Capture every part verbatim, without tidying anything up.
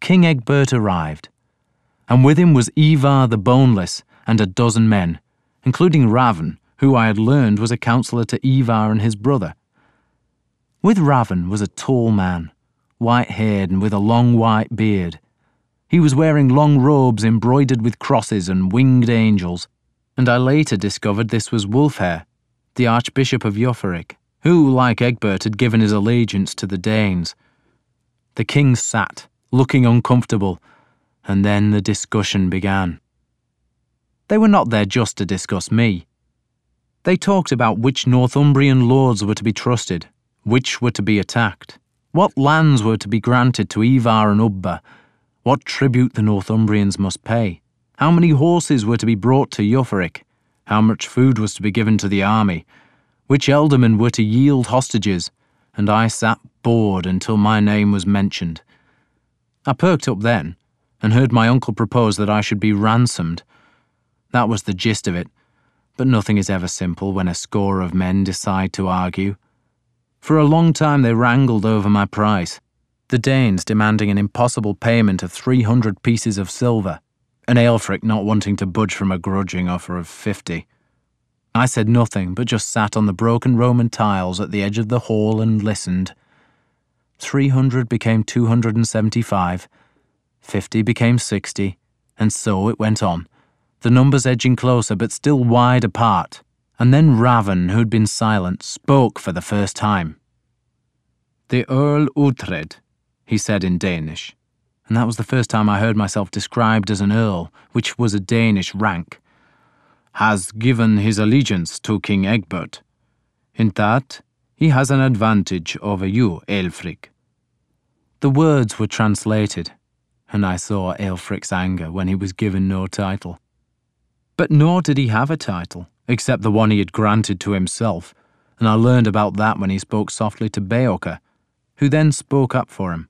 King Egbert arrived, and with him was Ivar the Boneless and a dozen men, including Raven, who I had learned was a counsellor to Ivar and his brother. With Raven was a tall man, white-haired and with a long white beard. He was wearing long robes embroidered with crosses and winged angels, and I later discovered this was Wulfhere, the Archbishop of Jofarik, who, like Egbert, had given his allegiance to the Danes. The king sat, looking uncomfortable, and then the discussion began. They were not there just to discuss me. They talked about which Northumbrian lords were to be trusted, which were to be attacked, what lands were to be granted to Ivar and Ubba, what tribute the Northumbrians must pay, how many horses were to be brought to Jofarik, how much food was to be given to the army, which ealdormen were to yield hostages, and I sat bored until my name was mentioned. I perked up then, and heard my uncle propose that I should be ransomed. That was the gist of it, but nothing is ever simple when a score of men decide to argue. For a long time they wrangled over my price, the Danes demanding an impossible payment of three hundred pieces of silver, and Aelfric not wanting to budge from a grudging offer of fifty. I said nothing, but just sat on the broken Roman tiles at the edge of the hall and listened. Three hundred became two hundred and seventy-five, fifty became sixty, and so it went on, the numbers edging closer but still wide apart, and then Raven, who'd been silent, spoke for the first time. "The Earl Uhtred," he said in Danish, and that was the first time I heard myself described as an earl, which was a Danish rank, "has given his allegiance to King Egbert. In that, he has an advantage over you, Aelfric." The words were translated, and I saw Aelfric's anger when he was given no title. But nor did he have a title, except the one he had granted to himself, and I learned about that when he spoke softly to Beocca, who then spoke up for him.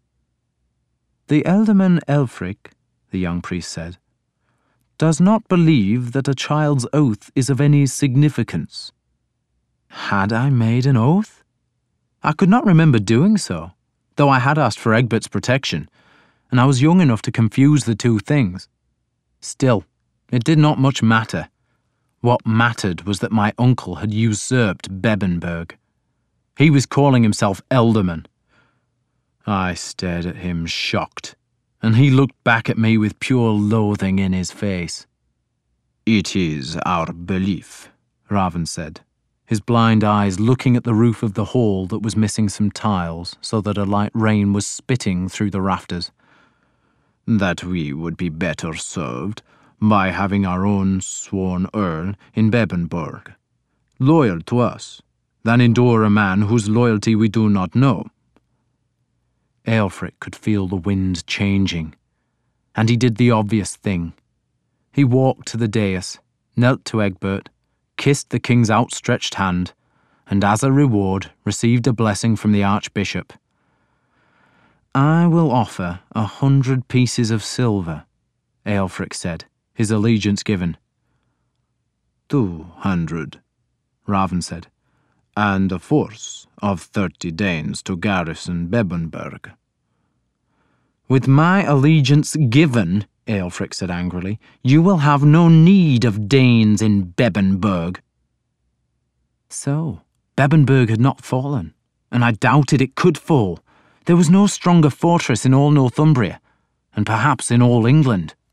"The ealdorman Aelfric," the young priest said, "does not believe that a child's oath is of any significance." Had I made an oath? I could not remember doing so, though I had asked for Egbert's protection, and I was young enough to confuse the two things. Still, it did not much matter. What mattered was that my uncle had usurped Bebbanburg. He was calling himself ealdorman. I stared at him shocked, and he looked back at me with pure loathing in his face. "It is our belief," Raven said, his blind eyes looking at the roof of the hall that was missing some tiles so that a light rain was spitting through the rafters, "that we would be better served by having our own sworn earl in Bebbanburg, loyal to us, than endure a man whose loyalty we do not know." Aelfric could feel the wind changing, and he did the obvious thing. He walked to the dais, knelt to Egbert, kissed the king's outstretched hand, and as a reward received a blessing from the archbishop. "I will offer a hundred pieces of silver," Aelfric said, his allegiance given. Two hundred," Raven said, "and a force of thirty Danes to garrison Bebbanburg." "With my allegiance given," Aelfric said angrily, "you will have no need of Danes in Bebbanburg." So, Bebbanburg had not fallen, and I doubted it could fall. There was no stronger fortress in all Northumbria, and perhaps in all England.